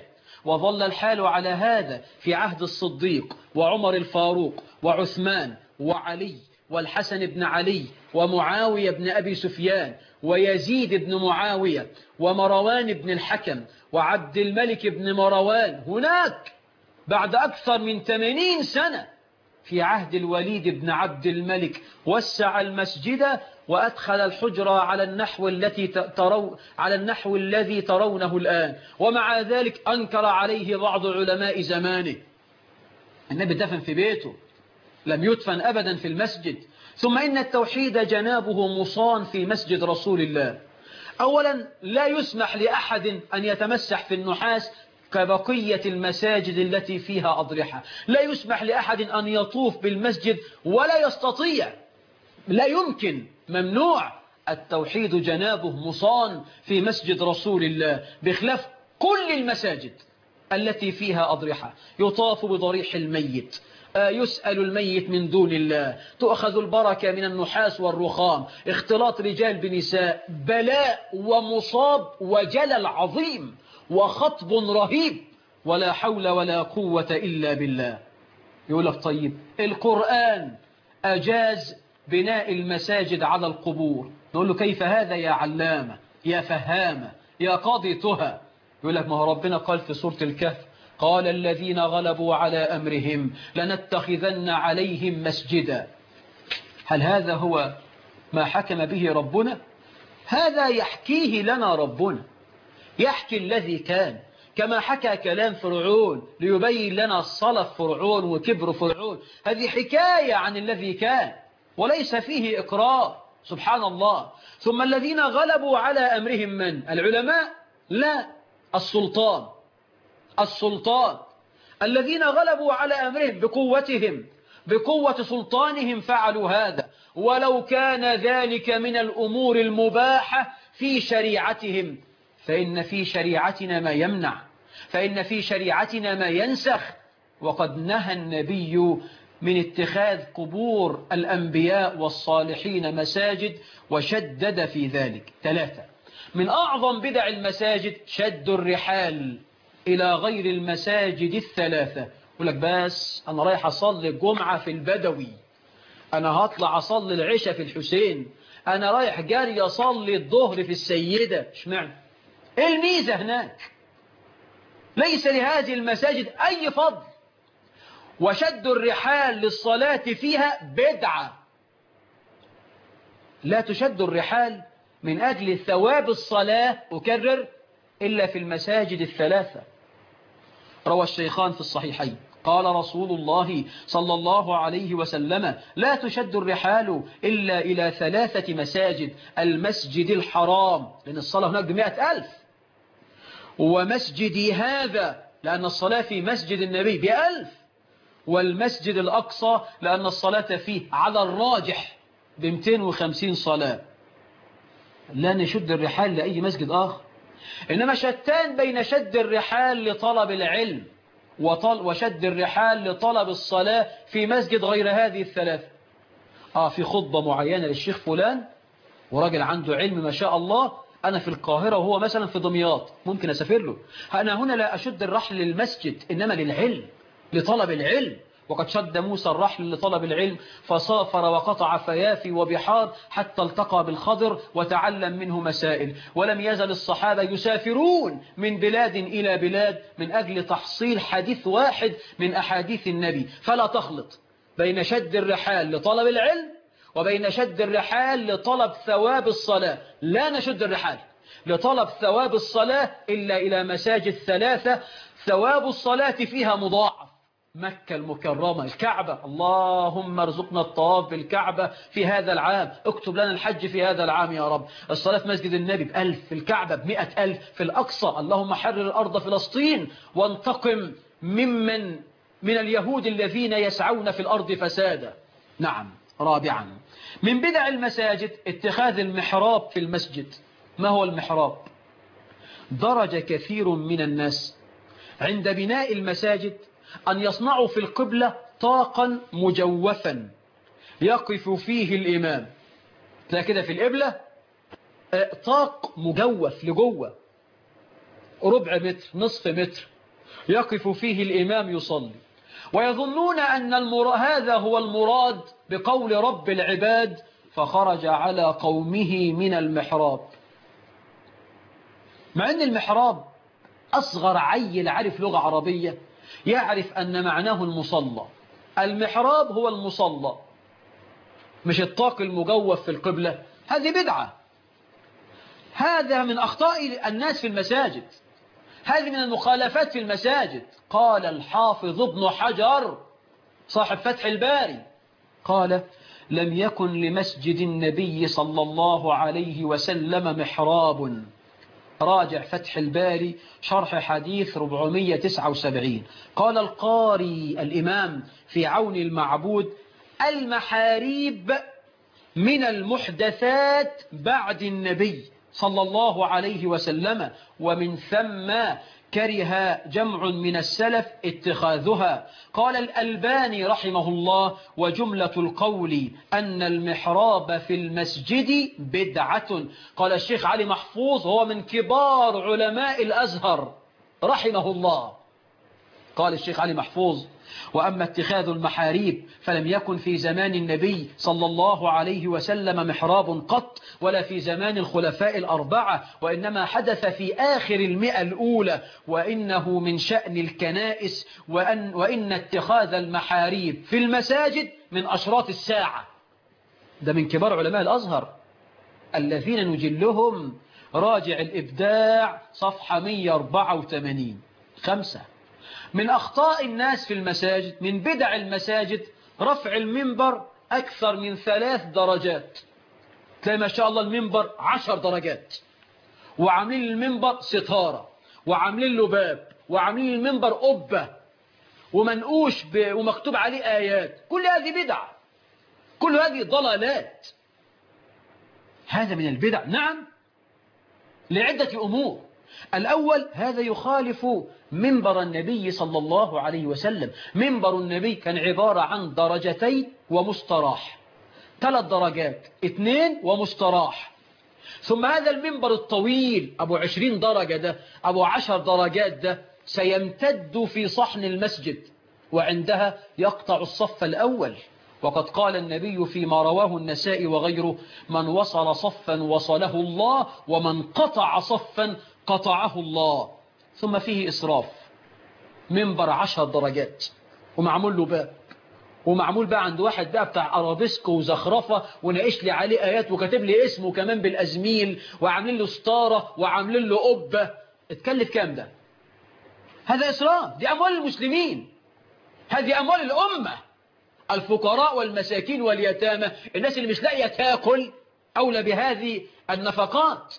وظل الحال على هذا في عهد الصديق وعمر الفاروق وعثمان وعلي والحسن بن علي ومعاوية بن أبي سفيان ويزيد بن معاوية ومروان بن الحكم وعبد الملك بن مروان. هناك بعد أكثر من ثمانين سنة في عهد الوليد بن عبد الملك وسع المسجد وأدخل الحجرة على النحو التي ترون على النحو الذي ترونه الآن، ومع ذلك أنكر عليه بعض علماء زمانه. النبي دفن في بيته، لم يدفن أبدا في المسجد. ثم إن التوحيد جنابه مصان في مسجد رسول الله. أولا لا يسمح لأحد أن يتمسح في النحاس كبقية المساجد التي فيها أضرحة، لا يسمح لأحد أن يطوف بالمسجد ولا يستطيع، لا يمكن، ممنوع. التوحيد جنابه مصان في مسجد رسول الله، بخلاف كل المساجد التي فيها أضرحة. يطاف بضريح الميت، يسأل الميت من دون الله، تؤخذ البركة من النحاس والرخام، اختلاط رجال بنساء، بلاء ومصاب وجلل عظيم وخطب رهيب، ولا حول ولا قوة إلا بالله. يقول لك طيب القرآن أجاز بناء المساجد على القبور. نقول له كيف هذا يا علامة يا فهامة يا قاضي تهى؟ يقول لك ما هو ربنا قال في سورة الكهف: قال الذين غلبوا على أمرهم لنتخذن عليهم مسجدا. هل هذا هو ما حكم به ربنا؟ هذا يحكيه لنا ربنا، يحكي الذي كان، كما حكى كلام فرعون ليبين لنا صلف فرعون وكبر فرعون. هذه حكاية عن الذي كان وليس فيه إقرار، سبحان الله. ثم الذين غلبوا على أمرهم من؟ العلماء؟ لا، السلطان. السلطان الذين غلبوا على أمرهم بقوتهم، بقوة سلطانهم فعلوا هذا، ولو كان ذلك من الأمور المباحة في شريعتهم، فإن في شريعتنا ما يمنع، فإن في شريعتنا ما ينسخ. وقد نهى النبي من اتخاذ قبور الأنبياء والصالحين مساجد، وشدد في ذلك. ثلاثة، من أعظم بدع المساجد شد الرحال إلى غير المساجد الثلاثة. يقول لك بس أنا رايح أصلي الجمعة في البدوي، أنا هطلع أصلي العشاء في الحسين، أنا رايح جاري أصلي الظهر في السيدة. اشمعنى؟ إيه الميزة هناك؟ ليس لهذه المساجد أي فضل. وشد الرحال للصلاة فيها بدعة. لا تشد الرحال من أجل ثواب الصلاة، أكرر، إلا في المساجد الثلاثة. روى الشيخان في الصحيحين قال رسول الله صلى الله عليه وسلم: لا تشد الرحال إلا إلى ثلاثة مساجد: المسجد الحرام، لأن الصلاة هناك بمئة ألف، ومسجدي هذا، لأن الصلاة في مسجد النبي بألف، والمسجد الأقصى لأن الصلاة فيه على الراجح بمئتين وخمسين صلاة. لا نشد الرحال لأي مسجد آخر. إنما شتان بين شد الرحال لطلب العلم وطل وشد الرحال لطلب الصلاة في مسجد غير هذه الثلاثة. آه في خطبة معينة للشيخ فلان وراجل عنده علم ما شاء الله، أنا في القاهرة وهو مثلا في دمياط، ممكن أسافر له. أنا هنا لا أشد الرحل للمسجد، إنما للعلم، لطلب العلم. وقد شد موسى الرحل لطلب العلم، فسافر وقطع فيافي وبحار حتى التقى بالخضر وتعلم منه مسائل. ولم يزل الصحابة يسافرون من بلاد إلى بلاد من أجل تحصيل حديث واحد من أحاديث النبي. فلا تخلط بين شد الرحال لطلب العلم وبين شد الرحال لطلب ثواب الصلاة. لا نشد الرحال لطلب ثواب الصلاة إلا إلى مساجد ثلاثة ثواب الصلاة فيها مضاعف: مكة المكرمة، الكعبة. اللهم ارزقنا الطواف بالكعبة في هذا العام، اكتب لنا الحج في هذا العام يا رب. الصلاة في مسجد النبي بألف، في الكعبة بمئة ألف، في الأقصى اللهم حرر الأرض فلسطين وانتقم ممن من اليهود الذين يسعون في الأرض فسادا. نعم. رابعا، من بدع المساجد اتخاذ المحراب في المسجد. ما هو المحراب؟ درج كثير من الناس عند بناء المساجد أن يصنعوا في القبلة طاقا مجوفا يقف فيه الإمام. تلاقي كده في القبلة طاق مجوف لجوه، ربع متر، نصف متر، يقف فيه الإمام يصلي، ويظنون أن المر... هذا هو المراد بقول رب العباد فخرج على قومه من المحراب. مع أن المحراب أصغر عيل عارف لغة عربية يعرف أن معناه المصلى. المحراب هو المصلى، مش الطاق المجوف في القبلة. هذه بدعة، هذا من أخطاء الناس في المساجد، هذه من المخالفات في المساجد. قال الحافظ ابن حجر صاحب فتح الباري قال لم يكن لمسجد النبي صلى الله عليه وسلم محراب. راجع فتح الباري شرح حديث أربعمائة وتسعة وسبعين. قال القاري الإمام في عون المعبود المحاريب من المحدثات بعد النبي صلى الله عليه وسلم، ومن ثم كره جمع من السلف اتخاذها. قال الألباني رحمه الله وجملة القول أن المحراب في المسجد بدعة. قال الشيخ علي محفوظ هو من كبار علماء الأزهر رحمه الله، قال الشيخ علي محفوظ وأما اتخاذ المحاريب فلم يكن في زمان النبي صلى الله عليه وسلم محراب قط، ولا في زمان الخلفاء الأربعة، وإنما حدث في آخر المئة الأولى، وإنه من شأن الكنائس، وأن, وإن اتخاذ المحاريب في المساجد من أشراط الساعة. ده من كبار علماء الأزهر الذين نجلهم. راجع الإبداع صفحة مئة وأربعة وثمانين. خمسة من أخطاء الناس في المساجد، من بدع المساجد رفع المنبر أكثر من ثلاث درجات. تلاقي ما شاء الله المنبر عشر درجات، وعاملين المنبر ستارة، وعاملين له باب، وعاملين المنبر قبة ومنقوش ب... ومكتوب عليه آيات. كل هذه بدع، كل هذه ضلالات. هذا من البدع نعم لعدة أمور. الأول هذا يخالف منبر النبي صلى الله عليه وسلم. منبر النبي كان عبارة عن درجتين ومستراح، ثلاث درجات، اثنين ومستراح. ثم هذا المنبر الطويل أبو عشرين درجة ده، أبو عشر درجات ده، سيمتد في صحن المسجد، وعندها يقطع الصف الأول. وقد قال النبي فيما رواه النسائي وغيره من وصل صفا وصله الله، ومن قطع صفا قطعه الله. ثم فيه إسراف، منبر عشر درجات ومعمول له باب، ومعمول بقى عند واحد بقى بتاع أرابيسك وزخرفة وناقش لي عليه آيات وكاتب لي اسمه كمان بالأزميل، وعاملين له ستارة وعاملين له قبة. اتكلف كام ده؟ هذا إسراف، دي أموال المسلمين، هذه أموال الأمة، الفقراء والمساكين واليتامى، الناس اللي مش لاقيه تاكل أولى بهذه النفقات.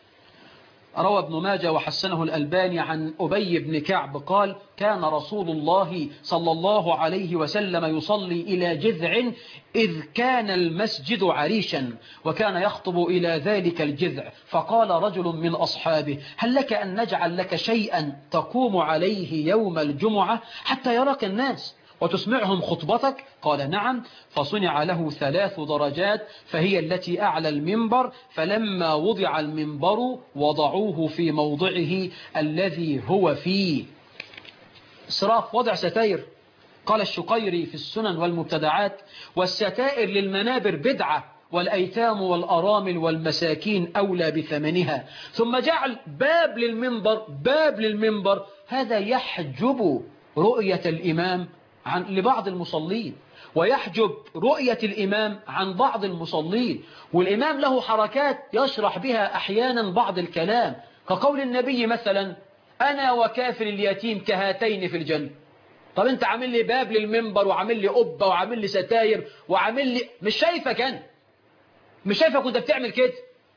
روى ابن ماجه وحسنه الألباني عن أبي بن كعب قال كان رسول الله صلى الله عليه وسلم يصلي إلى جذع إذ كان المسجد عريشا، وكان يخطب إلى ذلك الجذع، فقال رجل من أصحابه هل لك أن نجعل لك شيئا تقوم عليه يوم الجمعة حتى يراك الناس وتسمعهم خطبتك؟ قال نعم. فصنع له ثلاث درجات فهي التي أعلى المنبر، فلما وضع المنبر وضعوه في موضعه الذي هو فيه. إسراف، وضع ستائر. قال الشقيري في السنن والمبتدعات والستائر للمنابر بدعة، والأيتام والأرامل والمساكين أولى بثمنها. ثم جعل باب للمنبر، باب للمنبر هذا يحجب رؤية الإمام عن لبعض المصلين، ويحجب رؤية الإمام عن بعض المصلين. والإمام له حركات يشرح بها أحيانا بعض الكلام، كقول النبي مثلا أنا وكافر اليتيم كهاتين في الجنة. طب أنت عامل لي باب للمنبر وعامل لي قبة وعامل لي ستاير وعامل لي، مش شايفك أنا، مش شايفك كنت بتعمل كده.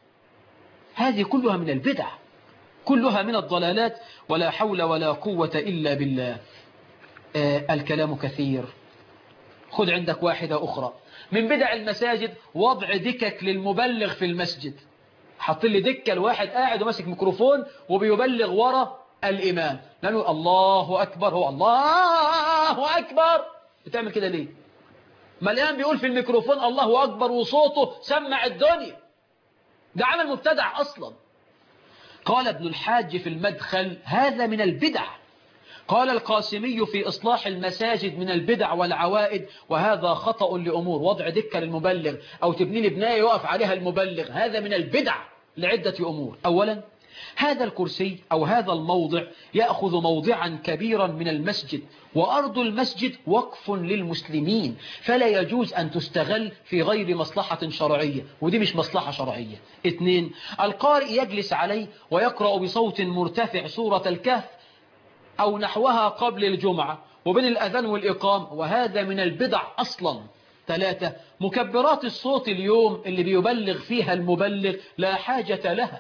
هذه كلها من البدع، كلها من الضلالات، ولا حول ولا قوة إلا بالله. آه الكلام كثير. خذ عندك واحدة أخرى من بدع المساجد، وضع دكك للمبلغ في المسجد. حط لي دكة الواحد قاعد وماسك ميكروفون وبيبلغ ورا الإمام، لأنه الله أكبر، هو الله أكبر. بتعمل كده ليه؟ ما الآن بيقول في الميكروفون الله أكبر وصوته سمع الدنيا. ده عمل مبتدع أصلا. قال ابن الحاج في المدخل هذا من البدع، قال القاسمي في إصلاح المساجد من البدع والعوائد، وهذا خطأ لأمور. وضع دكة للمبلغ أو تبني لي بناية يقف عليها المبلغ، هذا من البدع لعدة أمور. أولا، هذا الكرسي أو هذا الموضع يأخذ موضعا كبيرا من المسجد، وأرض المسجد وقف للمسلمين، فلا يجوز أن تستغل في غير مصلحة شرعية، ودي مش مصلحة شرعية. اثنين، القارئ يجلس عليه ويقرأ بصوت مرتفع سورة الكهف أو نحوها قبل الجمعة وبين الأذان والإقام، وهذا من البدع أصلا. ثلاثة، مكبرات الصوت اليوم اللي بيبلغ فيها المبلغ لا حاجة لها.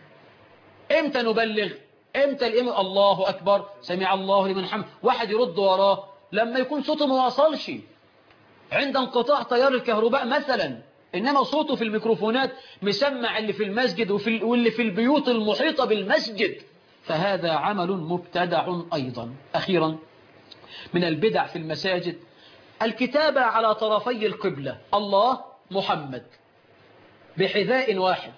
امتى نبلغ؟ امتى الامام الله اكبر سمع الله لمن حمده واحد يرد وراه؟ لما يكون صوته ما وصلش، عند انقطاع تيار الكهرباء مثلا. انما صوته في الميكروفونات مسمع اللي في المسجد وفي واللي في البيوت المحيطة بالمسجد، فهذا عمل مبتدع ايضا. اخيرا، من البدع في المساجد الكتابة على طرفي القبلة، الله محمد بحذاء واحد.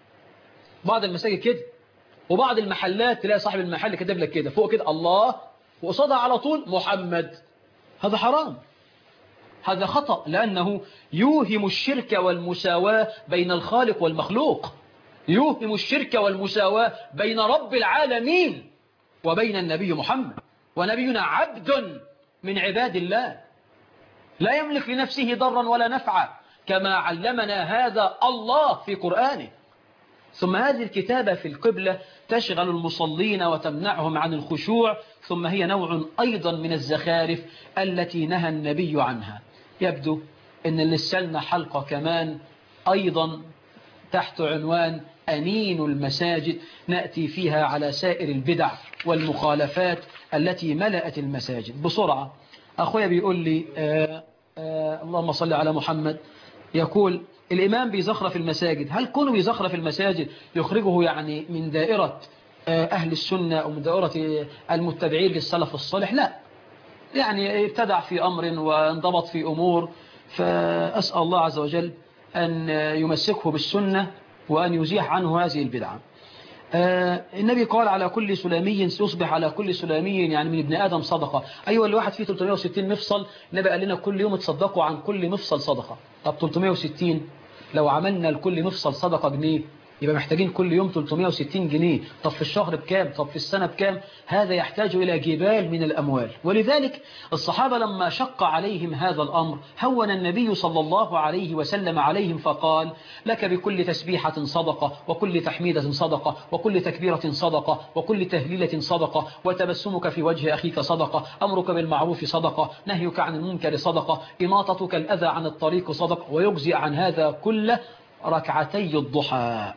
بعض المساجد كده، وبعض المحلات تلاقي صاحب المحل كتب لك كده فوق كده الله وقصادها على طول محمد. هذا حرام، هذا خطأ، لأنه يوهم الشرك والمساواة بين الخالق والمخلوق، يوهم الشرك والمساواة بين رب العالمين وبين النبي محمد، ونبينا عبد من عباد الله لا يملك لنفسه ضرا ولا نفعا، كما علمنا هذا الله في قرآنه. ثم هذه الكتابة في القبلة تشغل المصلين وتمنعهم عن الخشوع، ثم هي نوع أيضا من الزخارف التي نهى النبي عنها. يبدو أن لسلنا حلقة كمان أيضا تحت عنوان أنين المساجد، نأتي فيها على سائر البدع والمخالفات التي ملأت المساجد. بسرعة، أخويا بيقول لي آآ آآ اللهم صل على محمد، يقول الإمام بيزخرف المساجد، هل كونه بيزخرف المساجد يخرجه يعني من دائرة أهل السنة أو من دائرة المتبعين للسلف الصالح؟ لا، يعني ابتدع في أمر وانضبط في أمور، فأسأل الله عز وجل أن يمسكه بالسنة وأن يزيح عنه هذه البدعة. النبي قال على كل سلامي يصبح على كل سلامي يعني من ابن آدم صدقة. أيوة، الواحد فيه ثلاثمائة وستين مفصل، النبي قال لنا كل يوم تصدقوا عن كل مفصل صدقة. طب ثلاثمائة وستين لو عملنا لكل مفصل صدقة جنيه يبقى محتاجين كل يوم ثلاثمائة وستين جنيه. طب في الشهر بكام؟ طب في السنة بكام؟ هذا يحتاج إلى جبال من الأموال. ولذلك الصحابة لما شق عليهم هذا الأمر هون النبي صلى الله عليه وسلم عليهم فقال لك بكل تسبيحة صدقة، وكل تحميدة صدقة، وكل تكبيرة صدقة، وكل تهليلة صدقة، وتبسمك في وجه أخيك صدقة، أمرك بالمعروف صدقة، نهيك عن المنكر صدقة، إماطتك الأذى عن الطريق صدقة، ويجزي عن هذا كله ركعتي الضحى.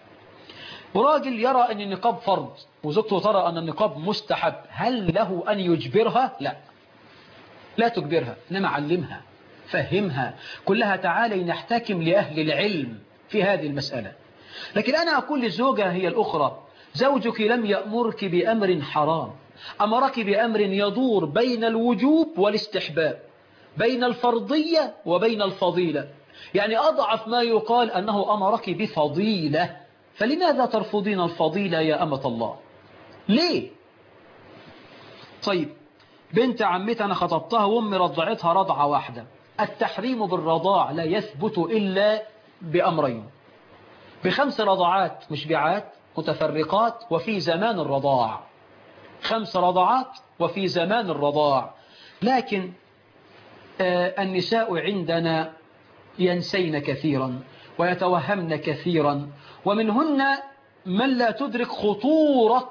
وراجل يرى أن النقاب فرض وزوجته ترى أن النقاب مستحب، هل له أن يجبرها؟ لا، لا تجبرها، إنما علمها، فهمها، كلها تعالي نحتكم لأهل العلم في هذه المسألة. لكن أنا أقول للزوجة هي الأخرى، زوجك لم يأمرك بأمر حرام، أمرك بأمر يدور بين الوجوب والاستحباب، بين الفرضية وبين الفضيلة. يعني أضعف ما يقال أنه أمرك بفضيلة، فلماذا ترفضين الفضيلة يا أمة الله؟ ليه؟ طيب، بنت عمتي أنا خطبتها وأمي رضعتها رضعة واحدة. التحريم بالرضاع لا يثبت إلا بأمرين، بخمس رضعات مشبعات متفرقات وفي زمان الرضاع، خمس رضعات وفي زمان الرضاع. لكن آه النساء عندنا ينسين كثيرا ويتوهمن كثيرا، ومنهن من لا تدرك خطورة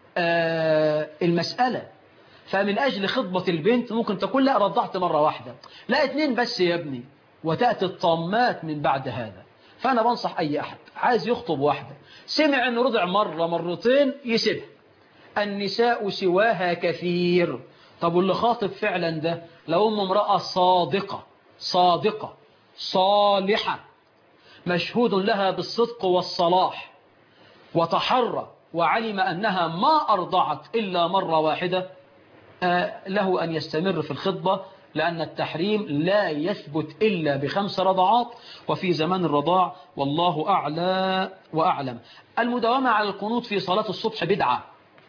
آه المسألة، فمن أجل خطبة البنت ممكن تقول لا رضعت مرة واحدة، لا اتنين بس يا ابني، وتأتي الطامات من بعد هذا. فأنا بنصح أي أحد عايز يخطب واحدة سمع أنه رضع مرة مرتين يسيبها. النساء سواها كثير. طب واللي خاطب فعلا ده لو أم امرأة صادقة صادقة صالحة مشهود لها بالصدق والصلاح وتحرى وعلم أنها ما أرضعت إلا مرة واحدة، له أن يستمر في الخطبة، لأن التحريم لا يثبت إلا بخمس رضعات وفي زمان الرضاع، والله أعلى وأعلم. المداومة على القنوت في صلاة الصبح بدعة،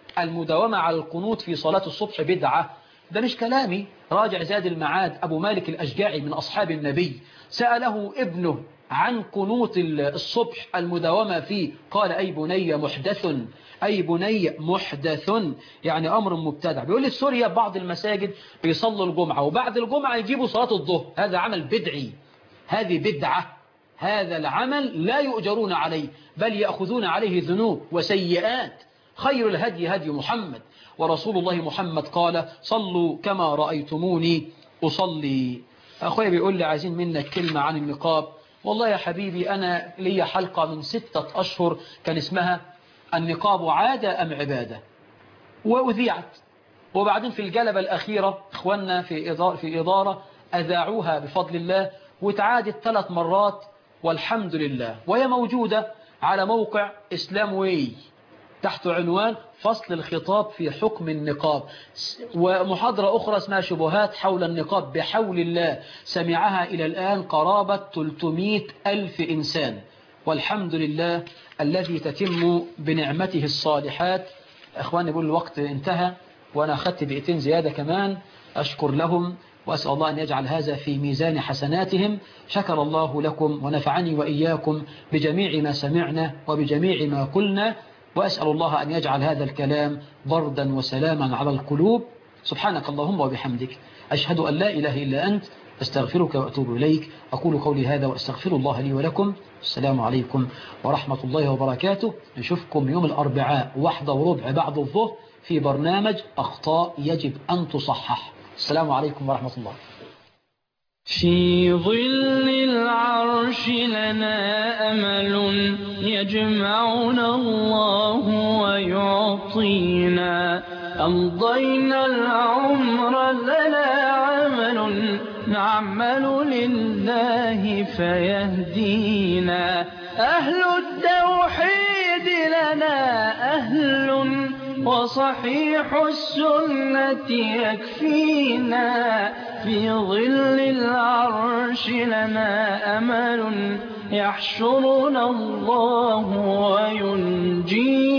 المداومة على القنوت في صلاة الصبح بدعة، ده مش كلامي، راجع زاد المعاد أبو مالك الأشجعي من أصحاب النبي، سأله ابنه عن قنوت الصبح المداومة فيه، قال أي بني محدث، أي بني محدث يعني أمر مبتدع. بيقول لي في سوريا بعض المساجد بيصلوا الجمعة وبعد الجمعة يجيبوا صلاة الظهر، هذا عمل بدعي، هذه بدعة، هذا العمل لا يؤجرون عليه بل يأخذون عليه ذنوب وسيئات. خير الهدي هدي محمد، ورسول الله محمد قال صلوا كما رأيتموني أصلي. أخويا بيقول لي عايزين منك كلمة عن النقاب. والله يا حبيبي أنا لي حلقة من ستة أشهر كان اسمها النقاب عادة أم عبادة، وأذيعت، وبعدين في الجلبة الأخيرة إخواننا في إدارة, في إدارة أذاعوها بفضل الله وتعادت ثلاث مرات والحمد لله، وهي موجودة على موقع إسلام واي تحت عنوان فصل الخطاب في حكم النقاب، ومحاضرة أخرى اسمها شبهات حول النقاب بحول الله سمعها إلى الآن قرابة ثلاثمائة ألف إنسان، والحمد لله الذي تتم بنعمته الصالحات. أخواني بقول الوقت انتهى وأنا أخذت دقيقتين زيادة كمان، أشكر لهم وأسأل الله أن يجعل هذا في ميزان حسناتهم. شكر الله لكم ونفعني وإياكم بجميع ما سمعنا وبجميع ما قلنا، وأسأل الله أن يجعل هذا الكلام بردا وسلاما على القلوب. سبحانك اللهم وبحمدك، أشهد أن لا إله إلا أنت، أستغفرك وأتوب إليك. أقول قولي هذا وأستغفر الله لي ولكم. السلام عليكم ورحمة الله وبركاته. نشوفكم يوم الأربعاء واحدة وربع بعد الظهر في برنامج أخطاء يجب أن تصحح. السلام عليكم ورحمة الله. في ظل العرش لنا أمل يجمعنا الله ويعطينا، أمضينا العمر لنا عمل نعمل لله فيهدينا، أهل التوحيد لنا أهل وصحيح السنة يكفينا، في ظل العرش لنا أمل يحشرنا الله وينجينا.